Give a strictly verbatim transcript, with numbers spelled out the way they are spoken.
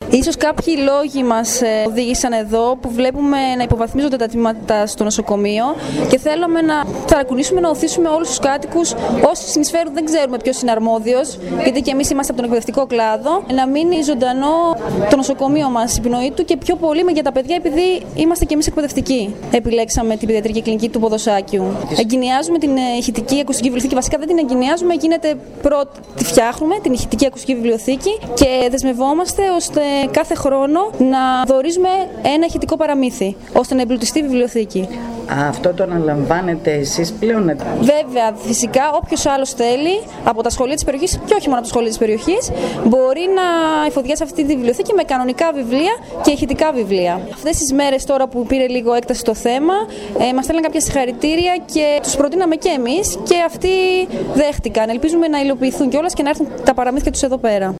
Ίσως κάποιοι λόγοι μας οδήγησαν εδώ που βλέπουμε να υποβαθμίζονται τα τμήματα στο νοσοκομείο και θέλουμε να ταρακουνήσουμε, να οθήσουμε όλους τους κάτοικους, όσοι συνεισφέρουν, δεν ξέρουμε ποιος είναι αρμόδιος, γιατί και εμείς είμαστε από τον εκπαιδευτικό κλάδο, να μείνει ζωντανό το νοσοκομείο μας, η πνοή του και πιο πολύ για τα παιδιά, επειδή είμαστε και εμείς εκπαιδευτικοί. Επιλέξαμε την παιδιατρική κλινική του Ποδοσάκιου. Εγκαινιάζουμε την ηχητική ακουστική βιβλιοθήκη. Βασικά δεν την εγκαινιάζουμε, γίνεται πρώτη. Τη φτιάχνουμε, την ηχητική ακουστική βιβλιοθήκη και δεσμευόμαστε ώστε κάθε χρόνο να δωρίζουμε ένα ηχητικό παραμύθι, ώστε να εμπλουτιστεί η βιβλιοθήκη. Α, αυτό το αναλαμβάνετε εσείς πλέον? Βέβαια, φυσικά, όποιος άλλος θέλει από τα σχολεία της περιοχής και όχι μόνο από τα σχολεία της περιοχής, μπορεί να εφοδιάσει αυτή τη βιβλιοθήκη με κανονικά βιβλία και ηχητικά βιβλία. Αυτές τις μέρες τώρα που πήρε λίγο έκταση το θέμα, ε, μας στέλνουν κάποια συγχαρητήρια και τους προτείναμε και εμείς και αυτοί δέχτηκαν. Ελπίζουμε να υλοποιηθούν κιόλας και να έρθουν τα παραμύθια τους εδώ πέρα.